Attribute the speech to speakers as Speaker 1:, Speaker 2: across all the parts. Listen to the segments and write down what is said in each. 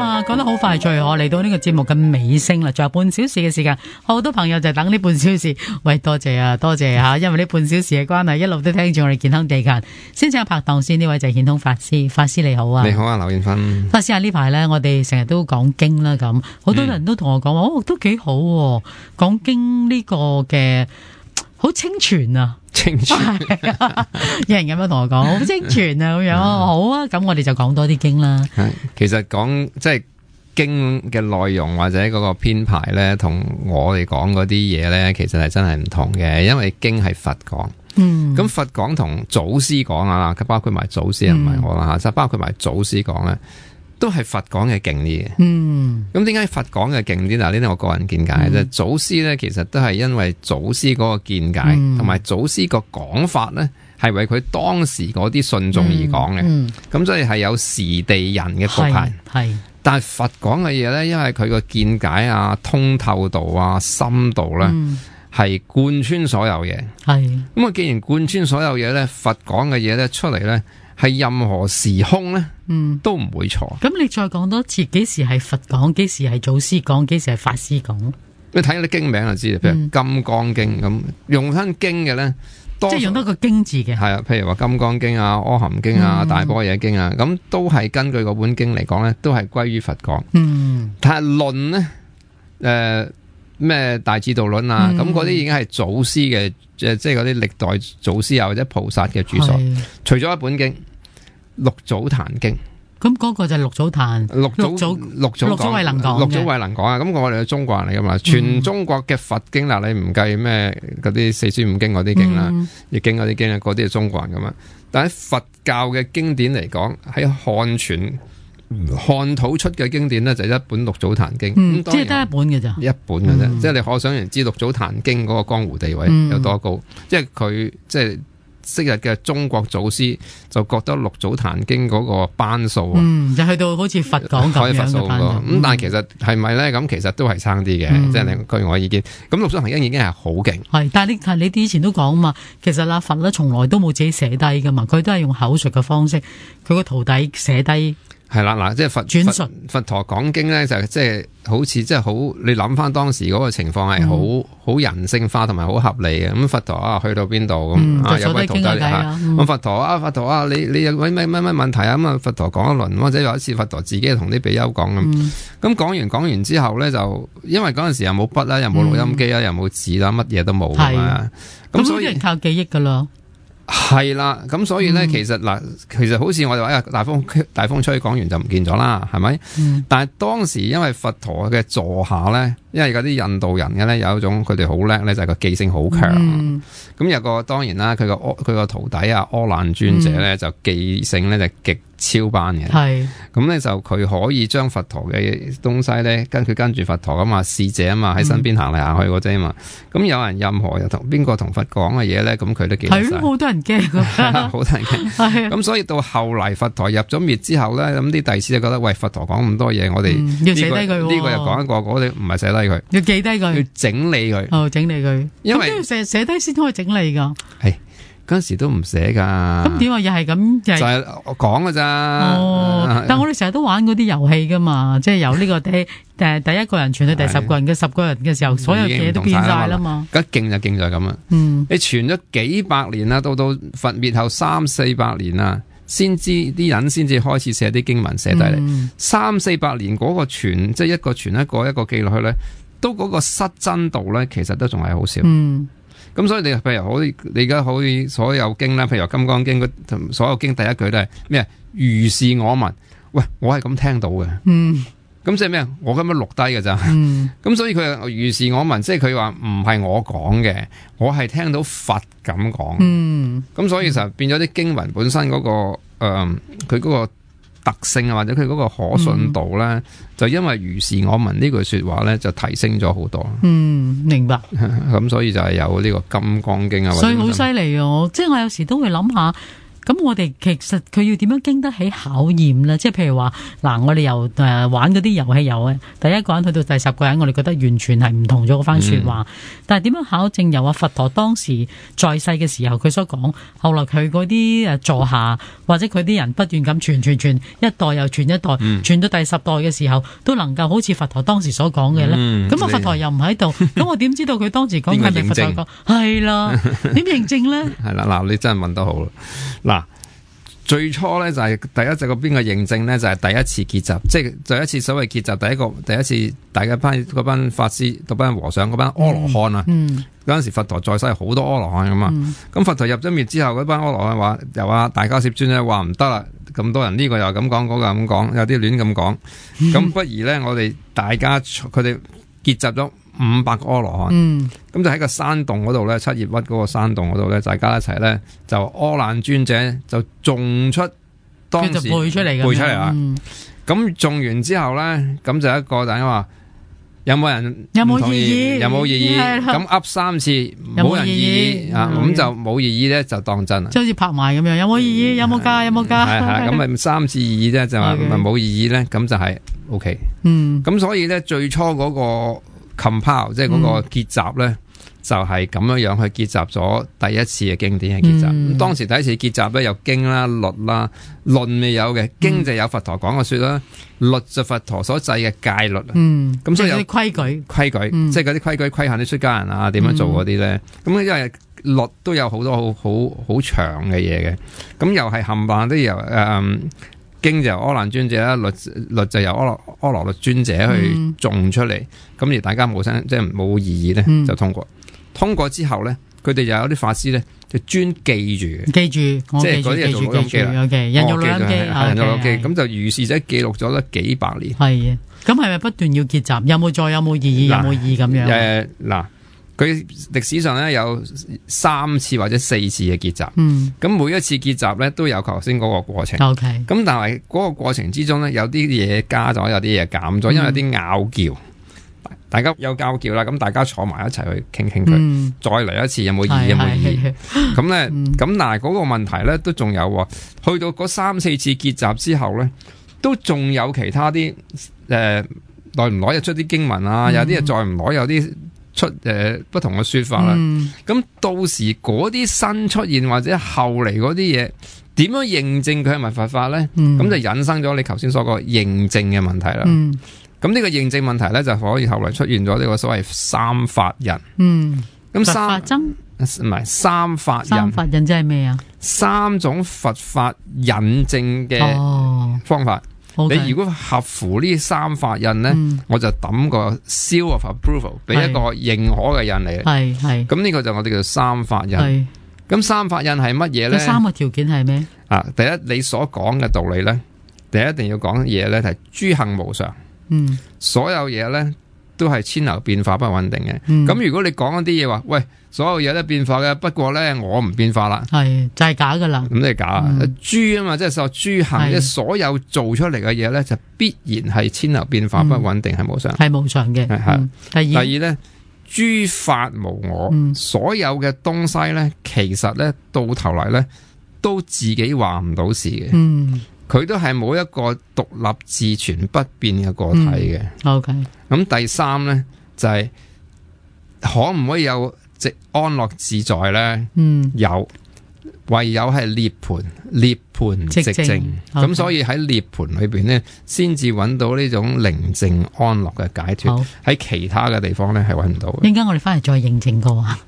Speaker 1: 嘛，講得好快脆，我嚟到呢個節目嘅尾聲啦，仲有半小時嘅時間，好多朋友就等呢半小時。喂，多謝啊，多謝吓，因為呢半小時嘅關係，一路都聽住我哋健康地球。先請拍檔先，呢位就係顯通法師，法師你好啊。
Speaker 2: 你好啊，劉艷芬。
Speaker 1: 法師啊，呢排呢，我哋成日都講經啦，咁好多人都同我講話，哦，都幾好喎，講經呢個嘅好清泉啊。
Speaker 2: 清泉
Speaker 1: 有人咁樣同我講好清泉啊，咁樣好啊，咁我哋就講多啲經啦。
Speaker 2: 其實講即係經嘅內容或者嗰個編排咧，同我哋講嗰啲嘢咧，其實係真係唔同嘅，因為經係佛講。咁佛講同祖師講啊，包括埋祖師唔係我啦吓，即係包括埋祖師講咧，都係佛講嘅勁啲嘅。咁點解佛講嘅勁啲？嗱，呢啲我個人見解啫。祖師咧，其實都係因為祖師嗰個見解，同埋祖師個講法咧，係為佢當時嗰啲信眾而講嘅。咁所以係有時地人嘅局限。係，但係佛講嘅嘢咧，因為佢個見解啊、通透度啊、深度咧，係貫穿所有嘢。係咁啊！既然貫穿所有嘢咧，佛講嘅嘢咧出嚟咧，係任何時空咧，都唔會錯。咁
Speaker 1: 你再講多次，幾時係佛講，幾時係祖師講，幾時係法師講？
Speaker 2: 你睇啲經名就知啦，譬如《金剛經》咁，用親經嘅咧，
Speaker 1: 即係用得個經字嘅。係
Speaker 2: 啊，譬如話《金剛經》啊、《阿含經》啊、《大般若經》啊，咁都係根據嗰本經嚟講咧，都係歸於佛講。但係論咧，咩大智度論啊，咁嗰啲已經係祖師嘅，即係嗰啲歷代祖師啊或者菩薩嘅著作。除咗一本經。六祖壇經，
Speaker 1: 咁嗰個就係六祖壇，六祖慧能講嘅，六祖慧能講啊！咁我哋係中國人嚟噶嘛，全中國嘅佛經嗱，你唔計咩嗰啲四書五經嗰啲經啦，易經嗰啲經啊，嗰啲係中國人噶嘛。但喺佛教嘅經典嚟講，喺漢土出嘅經典咧，就係一本六祖壇經， 即係得一本嘅咋，
Speaker 2: 一本嘅啫。即係你可想而知，六祖壇經嗰個江湖地位有多高，即係佢即係。昔日嘅中國祖師就覺得六祖壇經嗰個班數
Speaker 1: 就去到好似佛講咁樣嘅班數。
Speaker 2: 咁但係其實係咪咧？咁其實都係差啲嘅，即係據我意見。咁六祖壇經已經係好勁。係，但係你以前都講嘛，其實佛咧從來都冇自己寫低噶嘛，佢都係用口述嘅方式，佢個徒弟寫低。係啦，嗱，即係佛陀講經咧，就即係好似即係好，你諗翻當時嗰個情況係好人性化同埋好合理嘅。咁佛陀啊，去到邊度咁有位徒弟咁佛陀啊，你有咩問題啊？咁啊，佛陀講一輪，或者有一次佛陀自己同啲比丘講咁。咁講完之後咧，就因為嗰陣時又冇筆啦，又冇錄音機啦，又冇紙啦，乜嘢都冇噶嘛。咁所以係靠記憶噶咯。係啦，咁所以咧，其實好似我哋話大風吹講完就唔見咗啦，係咪？但係當時因為佛陀嘅座下咧，因為嗰啲印度人嘅咧有一種佢哋好叻咧，就係個記性好強。咁有個當然啦，佢個徒弟啊，阿難尊者咧就記性咧就極超班嘅。係咁咧就佢可以將佛陀嘅東西咧跟住佛陀啊嘛，侍者啊嘛喺身邊行嚟行去嗰啫嘛。咁有人任何同邊個同佛講嘅嘢咧，咁佢都記得晒。係好多人驚，好多人驚。係咁所以到後嚟佛陀入咗滅之後咧，咁啲弟子就覺得喂，佛陀講咁多嘢，我哋要寫低佢。呢個又講一個，嗰啲唔係寫低佢，要記低佢，要整理佢。整理佢，因為都要寫低先可以整理噶。係嗰陣時都唔寫噶。咁點啊？又係咁，就係講噶咋。但我哋成日都玩嗰啲遊戲噶嘛，即係由呢個第一個人傳到第10個人嘅10個人嘅時候，所有嘢都變晒啦嘛。咁勁就勁在咁啊！你傳咗幾百年啦，到佛滅後300-400年啦，先知啲人先至開始寫啲經文寫低嚟。300-400年嗰個傳，即係一個傳一個記落去咧，都嗰個失真度咧，其實都仲係好少。咁所以你譬如你而家好似所有經啦，譬如《金剛經》所有經第一句都係咩？如是我聞，喂，我係咁聽到嘅。咁即係咩？我咁樣錄低嘅咋。咁所以佢如是我聞，即係佢話唔係我講嘅，我係聽到佛咁講。咁所以就變咗啲經文本身嗰個佢嗰個特性啊，或者佢嗰個可信度咧，就因為如是我聞呢句說話咧，就提升咗好多。明白。咁所以就係有呢個《金剛經》啊。所以好犀利啊！即係我有時都會諗下， 咁我哋其實佢要點樣經得起考驗咧？即係譬如話嗱，我哋由玩嗰啲遊戲由第一個人去到第10個人，我哋覺得完全係唔同咗嗰番說話。但係點樣考證？由佛陀當時在世嘅時候佢所講，後來佢嗰啲座下或者佢啲人不斷咁傳，一代又傳一代，傳到第10代嘅時候都能夠好似佛陀當時所講嘅咧。咁佛陀又唔喺度，咁我點知道佢當時講係咪佛陀講？係啦，點認證咧？係啦，
Speaker 1: 嗱，你真係問得好啦。嗱，最初咧就係第一隻個邊個認證咧，就係第一次結集，即係第一次所謂結集，第一次大家嗰班法師、嗰班和尚、嗰班阿羅漢啊。嗰陣時佛陀在世好多阿羅漢噶嘛，咁佛陀入咗滅之後，嗰班阿羅漢話由大迦葉尊咧話唔得啦，咁多人呢個又咁講，嗰個又咁講，有啲亂咁講，咁不如咧我哋大家佢哋結集咗500個阿羅漢，咁就喺個山洞嗰度咧，七葉鬱嗰個山洞嗰度咧，大家一齊咧就阿難尊者就種出當時
Speaker 2: 背出嚟
Speaker 1: 啦，咁種完之後咧，咁就一個大家話。有冇人
Speaker 2: 有冇異議？
Speaker 1: 有冇異議？咁噏3次冇人異議啊，咁就冇異議咧就當真啦。
Speaker 2: 即係好似拍賣咁樣，有冇異議？有冇加？有冇加？
Speaker 1: 係咁咪3次異議啫，就話咪冇異議咧，咁就係 OK。咁所以咧最初嗰個 compile 即係嗰個結集咧，就係咁樣去結集咗第一次嘅經典嘅結集。咁當時第一次結集咧有經啦、律啦，論未有嘅，經就有佛陀講嘅說啦，律就佛陀所制嘅戒律。咁所以有
Speaker 2: 規矩，
Speaker 1: 即係嗰啲規矩規限啲出家人啊點樣做嗰啲咧。咁因為律都有好多好長嘅嘢嘅，咁又係冚唪唥都由經就由阿難尊者啦，律就由阿羅律尊者去種出嚟。咁而大家冇聲，即係冇異議咧，就通過。通過之後咧，佢哋又有啲法師咧，就專記住，
Speaker 2: 即係嗰啲係做錄音機啦。人肉錄音機，
Speaker 1: 人肉錄音機，咁就如是者記錄咗咧幾百年。
Speaker 2: 係嘅，咁係咪不斷要結集？有冇異議？有冇異咁樣？
Speaker 1: 嗱，佢歷史上咧有3次或者4次嘅結集。咁每一次結集咧都有頭先嗰個過程。咁但係嗰個過程之中咧，有啲嘢加咗，有啲嘢減咗，因為有啲拗撬。大家有交叫啦，咁大家坐埋一齊去傾佢，再嚟一次有冇異議？有冇異議？咁咧，咁但係嗰個問題咧都仲有喎，去到嗰3-4次結集之後咧，都仲有其他啲耐唔耐又出啲經文啊，有啲嘢再唔耐有啲出不同嘅說法啦。咁到時嗰啲新出現或者後嚟嗰啲嘢，點樣認證佢係咪佛法咧？咁就引申咗你頭先所講認證嘅問題啦。咁呢個認證問題咧，就可以後來出現咗呢個所謂三法印。咁
Speaker 2: 佛法僧
Speaker 1: 唔係三法印。
Speaker 2: 三法印即係咩啊？3
Speaker 1: 種佛法引證嘅方法。你如果合乎呢3法印咧，我就抌個 seal of approval 俾一個認可嘅印嚟。
Speaker 2: 係。咁
Speaker 1: 呢個就我哋叫做三法印。咁三法印係乜嘢咧
Speaker 2: ？3個條件係咩？
Speaker 1: 第一，你所講嘅道理咧，第一定要講嘢咧係諸行無常。所有嘢咧都係千流變化不穩定嘅。咁如果你講一啲嘢話，喂，所有嘢都變化嘅，不過咧我唔變化啦，
Speaker 2: 係就係假噶啦。
Speaker 1: 咁你係假啊？諸啊嘛，即係所諸行，即係所有做出嚟嘅嘢咧，就必然係千流變化不穩定，係無常，
Speaker 2: 係無常嘅。
Speaker 1: 第二咧，諸法無我，所有嘅東西咧，其實咧到頭嚟咧都自己話唔到事嘅。佢都係冇一個獨立自存不變嘅個體嘅。
Speaker 2: OK。咁
Speaker 1: 第三咧就係可唔可以有直安樂自在咧？有，唯有係涅槃寂靜。咁所以喺涅槃裏邊咧，先至揾到呢種寧靜安樂嘅解脫。喺其他嘅地方咧係揾唔到嘅。
Speaker 2: 陣間我哋翻嚟再認證過啊。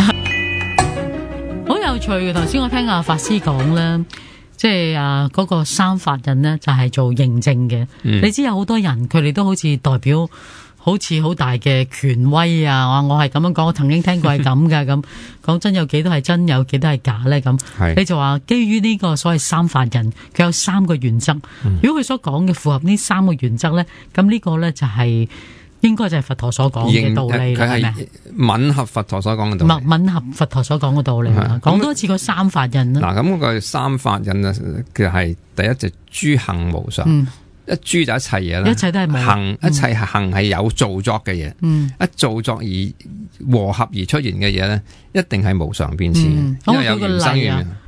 Speaker 2: 好有趣嘅，頭先我聽阿法師講咧。即係嗰個三法印呢，就係做認證嘅。你知有好多人，佢哋都好似代表，好似好大嘅權威啊！我係咁樣講，我曾經聽過係咁噶。咁講真，有幾多係真，有幾多係假咧？咁你就話基於呢個所謂三法印，佢有3個原則。如果佢所講嘅符合呢3個原則咧，咁呢個咧就係。應該就係佛陀所講嘅道理啦，係咪？
Speaker 1: 吻合佛陀所講嘅道理。
Speaker 2: 吻合佛陀所講嘅道理啦。講多次個三法印啦。
Speaker 1: 嗱，咁個三法印啊，其實係第一就諸行無常。一諸就一切嘢啦。一切都係無行，一切行係有造作嘅嘢。一造作而和合而出現嘅嘢咧，一定係無常變遷。因為有緣生緣。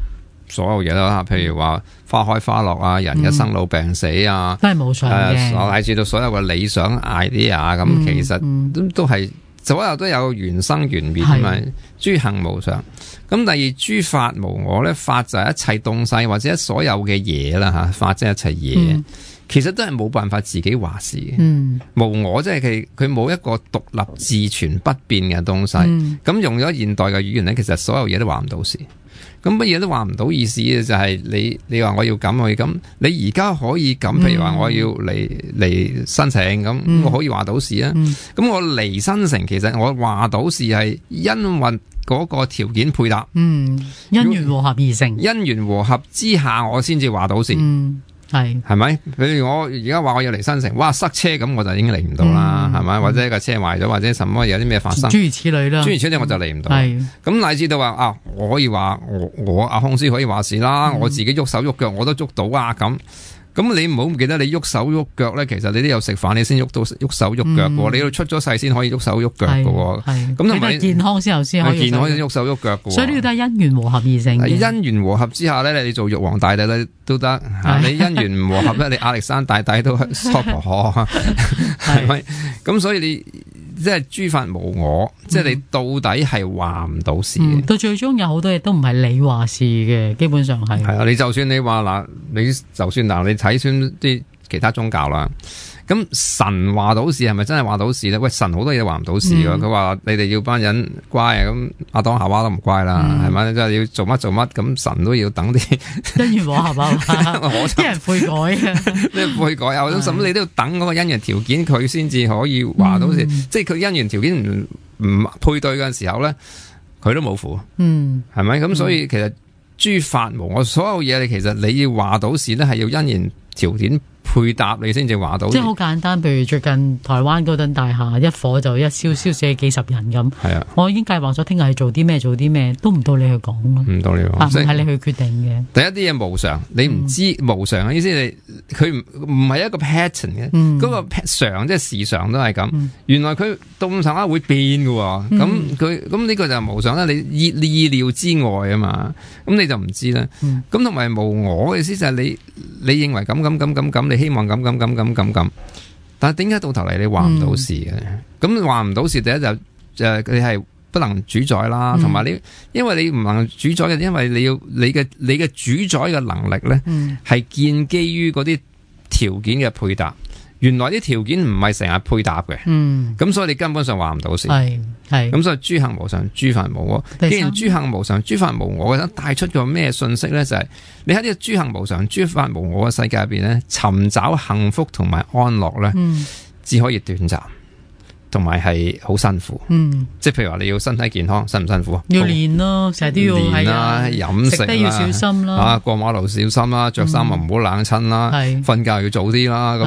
Speaker 1: 所有嘢啦，譬如話花開花落啊，人嘅生老病死啊，
Speaker 2: 都係無常嘅，
Speaker 1: 乃至到所有嘅理想 idea 咁，其實都係所有都有緣生緣滅啊嘛，諸行無常。咁第二，諸法無我咧，法就係一切東西或者所有嘅嘢啦吓，法即係一切嘢。其實都係冇辦法自己話事嘅，無我即係佢冇一個獨立自存不變嘅東西。咁用咗現代嘅語言咧，其實所有嘢都話唔到事。咁乜嘢都話唔到意思嘅就係你話我要咁我要咁，你而家可以咁，譬如話我要嚟申請咁，我可以話到事啊。咁我嚟申請，其實我話到事係因為嗰個條件配搭，
Speaker 2: 因緣和合而成，
Speaker 1: 因緣和合之下我先至話到事。係咪？譬如我而家話我要嚟新城，哇塞車咁，我就已經嚟唔到啦，係咪？或者架車壞咗，或者什麼有啲咩發生，
Speaker 2: 諸如此類啦。諸
Speaker 1: 如此類我就嚟唔到。咁乃至到話啊，我可以話我阿康師可以話事啦，我自己喐手喐腳我都捉到啊咁。咁你唔好唔記得，你喐手喐腳咧，其實你都有食飯，你先喐手喐腳嘅，你要出咗世先可以喐手喐腳嘅。咁同埋
Speaker 2: 健康之後先可以
Speaker 1: 健康先喐手喐腳嘅。
Speaker 2: 所以呢個都係因緣和合而成嘅。
Speaker 1: 因緣和合之下咧，你做玉皇大帝咧都得。你因緣唔和合咧，你亞歷山大帝都娑婆，係咪？咁所以你即係諸法無我，即係你到底係話唔到事嘅。
Speaker 2: 到最終有好多嘢都唔係你話事嘅，基本上係。
Speaker 1: 係啊，你就算你話嗱，你睇穿啲其他宗教啦，咁神話到事係咪真係話到事咧？喂，神好多嘢都話唔到事噶。佢話你哋要班人乖啊，咁亞當夏娃都唔乖啦，係咪？即係要做乜，咁神都要等啲
Speaker 2: 因緣和合啊，啲人悔改啊，
Speaker 1: 你悔改啊，甚至你都要等嗰個因緣條件，佢先至可以話到事。即係佢因緣條件唔配對嘅時候咧，佢都冇符。係咪？咁所以其實諸法無我，所有嘢其實你要話到事咧，係要因緣條件配搭你先至話到。
Speaker 2: 即係好簡單，譬如最近台灣嗰棟大廈一火就一燒死幾十人咁。係啊，我已經計劃咗聽日係做啲咩，都唔到你去講咯。唔到你講，係你去決定嘅。
Speaker 1: 第一啲嘢無常，你唔知無常嘅意思，佢唔係一個 pattern 嘅。嗰個常即係時常都係咁。原來佢到咁上下會變嘅。咁呢個就係無常啦。你意料之外啊嘛。咁你就唔知啦。咁同埋無我嘅意思就係你認為咁，你希望咁，但係點解到頭嚟你話唔到事嘅？咁話唔到事，第一就你係不能主宰啦，同埋你因為你唔能主宰嘅，因為你嘅主宰嘅能力咧，係建基於嗰啲條件嘅配搭。原來啲條件唔係成日配搭嘅，咁所以你根本上話唔到事。咁所以諸行無常，諸法無我。既然諸行無常，諸法無我，我帶出個咩信息咧？就係你喺呢個諸行無常、諸法無我嘅世界入邊咧，尋找幸福同埋安樂咧，只可以短暫，同埋係好辛苦。即係譬如話你要身體健康，辛唔辛苦啊？
Speaker 2: 要練咯，成日都要練啦，
Speaker 1: 飲食
Speaker 2: 都要小心啦。
Speaker 1: 過馬路小心啦，着衫唔好冷親啦，瞓覺要早啲啦。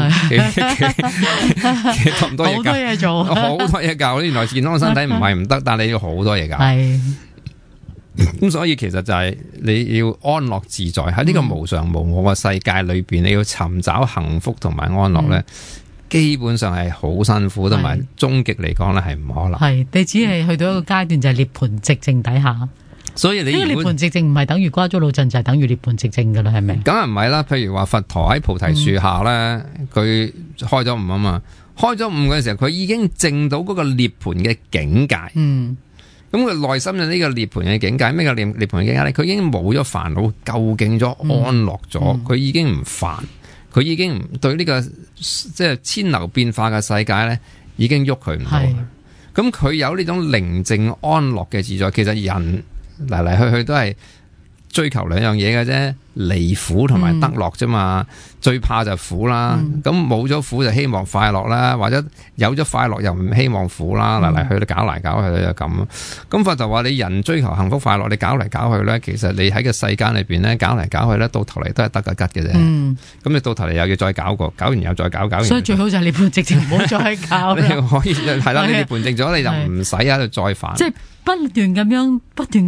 Speaker 1: 咁咁多嘢做，好多嘢教。原來健康身體唔係唔得，但係你要好多嘢教。咁所以其實就係你要安樂自在喺呢個無常無我嘅世界裏邊，你要尋找幸福同埋安樂咧。基本上係好辛苦，同埋終極嚟講咧係唔可能。係你只係去到一個階段就係涅槃寂靜底下。所以你涅槃寂靜唔係等於瓜咗老陣，就係等於涅槃寂靜噶啦，係咪？梗係唔係啦。譬如話佛陀喺菩提樹下咧，佢開咗悟啊嘛，開咗悟嘅時候，佢已經證到嗰個涅槃嘅境界。咁佢內心嘅呢個涅槃嘅境界，咩叫涅槃嘅境界咧？佢已經冇咗煩惱，究竟咗安樂咗，佢已經唔煩。佢已經唔對呢個即係千流變化嘅世界咧，已經喐佢唔到。咁佢有呢種寧靜安樂嘅自在。其實人嚟嚟去去都係追求兩樣嘢嘅啫，離苦同埋得樂啫嘛。最怕就苦啦。咁冇咗苦就希望快樂啦，或者有咗快樂又唔希望苦啦。嚟嚟去去搞嚟搞去就咁。咁佛就話你人追求幸福快樂，你搞嚟搞去咧，其實你喺個世間裏邊咧搞嚟搞去咧，到頭嚟都係得個吉嘅啫。咁你到頭嚟又要再搞過，搞完又再搞，搞完。所以最好就係涅槃寂靜，唔好再搞。你可以係啦，你涅槃寂咗你就唔使喺度再煩。即係
Speaker 2: 不斷咁樣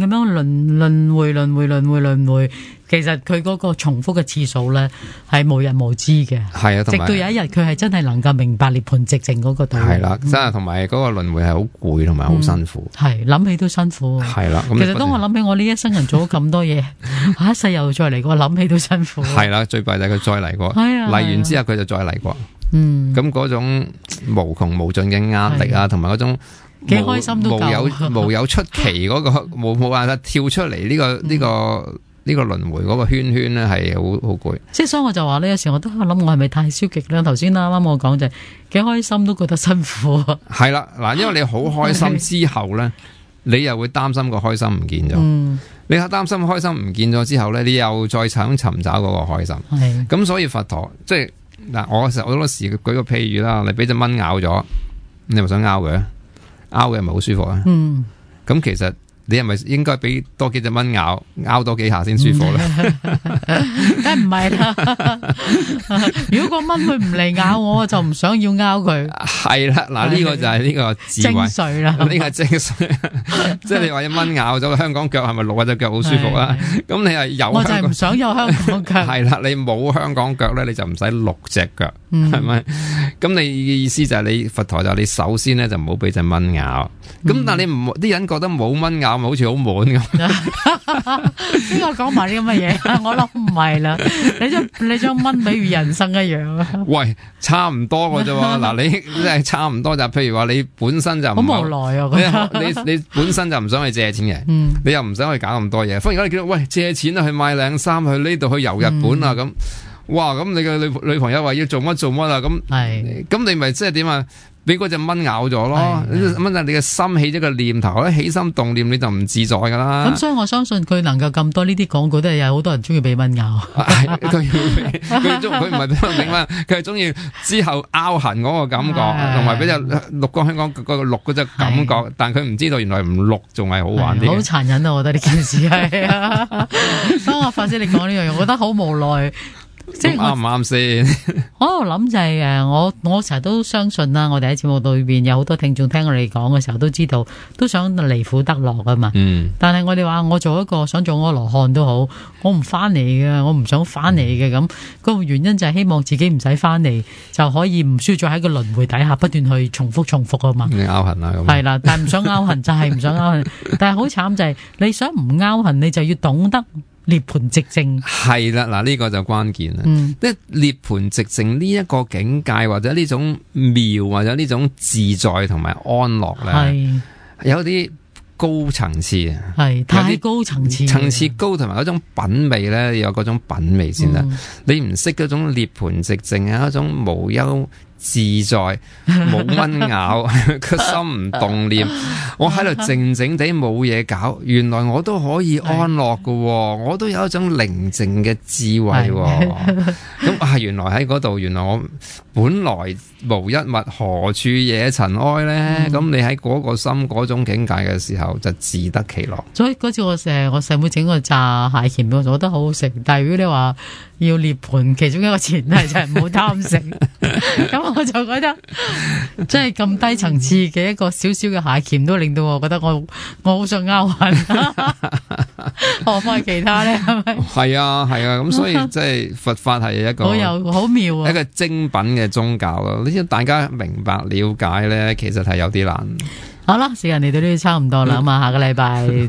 Speaker 2: 輪迴，其實佢嗰個重複嘅次數咧係無人無知嘅。
Speaker 1: 係啊，
Speaker 2: 直到有一日佢係真係能夠明白涅槃寂靜嗰個道理。
Speaker 1: 係啦，真係同埋嗰個輪迴係好攰同埋好辛苦。
Speaker 2: 係諗起都辛苦。
Speaker 1: 係啦，
Speaker 2: 其實當我諗起我呢一生人做咗咁多嘢，下一世又再嚟過，諗起都辛苦。
Speaker 1: 係啦，最弊就係佢再嚟過，嚟完之後佢就再嚟過。咁嗰種無窮無盡嘅壓力啊，同埋嗰種
Speaker 2: 幾開心都夠
Speaker 1: 無有出奇嗰個冇辦法跳出嚟呢個輪迴嗰個圈圈咧，係好攰。
Speaker 2: 即係所以我就話呢，有時我都諗我係咪太消極咧？頭先啱啱我講就係幾開心都覺得辛苦。
Speaker 1: 係啦，嗱，因為你好開心之後咧，你又會擔心個開心唔見咗。你擔心開心唔見咗之後咧，你又再想尋找嗰個開心。咁所以佛陀即係嗱，我成日好多時舉個譬如啦，你俾隻蚊咬咗，你係咪想拗佢？拗嘅係咪好舒服啊？咁其實你係咪應該俾多幾隻蚊咬多幾下先舒服咧？
Speaker 2: 梗係唔係啦！如果個蚊佢唔嚟咬我，就唔想要拗佢。係
Speaker 1: 啦，嗱，呢個就係呢個智慧
Speaker 2: 精髓啦。
Speaker 1: 呢個精髓，即係你話隻蚊咬咗個香港腳，係咪落隻腳好舒服啊？咁你係有，
Speaker 2: 我就係唔想有香港腳。
Speaker 1: 係啦，你冇香港腳咧，你就唔使6隻腳，係咪？咁你嘅意思就係你佛陀就你首先咧就唔好俾隻蚊咬。咁但係你唔啲人覺得冇蚊咬咪好似好悶咁。
Speaker 2: 邊個講埋啲咁嘅嘢？我諗唔係啦，你將蚊比喻人生一樣啊。
Speaker 1: 喂，差唔多嘅啫喎。嗱，你即係差唔多就譬如話你本身就好
Speaker 2: 無奈啊。
Speaker 1: 你本身就唔想去借錢嘅，你又唔想去搞咁多嘢。忽然間你見到喂借錢去買靚衫，去呢度去遊日本啊咁。哇！咁你嘅女朋友話要做乜啊？咁你咪即係點啊？俾嗰隻蚊咬咗咯，蚊就你嘅心起咗個念頭咧，起心動念你就唔自在噶啦。
Speaker 2: 咁所以我相信佢能夠咁多呢啲廣告，都係有好多人中意俾蚊咬。
Speaker 1: 佢唔係俾蚊，佢係中意之後拗痕嗰個感覺，同埋俾隻綠光香港嗰個綠嗰隻感覺。但佢唔知道原來唔綠仲係好玩啲。
Speaker 2: 好殘忍啊！我覺得呢件事係啊。當我發姐你講呢樣嘢，我覺得好無奈。即係
Speaker 1: 啱唔啱先？
Speaker 2: 我喺度諗就係我成日都相信啦。我哋喺節目裏邊有好多聽眾聽我哋講嘅時候，都知道都想離苦得樂啊嘛。但係我哋話我做一個想做阿羅漢都好，我唔翻嚟嘅，我唔想翻嚟嘅咁。個原因就係希望自己唔使翻嚟，就可以唔需要再喺個輪迴底下不斷去重複啊嘛。
Speaker 1: 你拗痕啊咁。係
Speaker 2: 啦，但係唔想拗痕就係唔想拗痕，但係好慘就係你想唔拗痕，你就要懂得。涅槃寂靜
Speaker 1: 係啦，嗱呢個就關鍵啦。即係涅槃寂靜呢一個境界，或者呢種妙，或者呢種自在同埋安樂咧，有啲高層次啊，
Speaker 2: 係太高層次，
Speaker 1: 層次高同埋嗰種品味咧，有嗰種品味先得。你唔識嗰種涅槃寂靜係一種無憂自在，冇蚊咬，個心唔動念，我喺度靜靜地冇嘢搞，原來我都可以安樂㗎，我都有一種寧靜嘅智慧。咁原來喺嗰度，原來我本來無一物，何處惹塵埃呢？咁你喺嗰個心嗰種境界嘅時候，就自得其樂。
Speaker 2: 所以嗰次我細妹整個炸蟹鉗俾我，覺得好好食。但係如果你話要涅槃，其中一個前提就係唔好貪食。咁我就覺得，即係咁低層次嘅一個小小嘅蟹鉗，都令到我覺得我好想拗痕。何況其他咧？係咪？係
Speaker 1: 啊，咁所以即係佛法係一個
Speaker 2: 好妙啊，
Speaker 1: 一個精品嘅宗教咯。呢啲大家明白了解咧，其實係有啲難。
Speaker 2: 好啦，時間嚟到呢度差唔多啦，咁下個禮拜。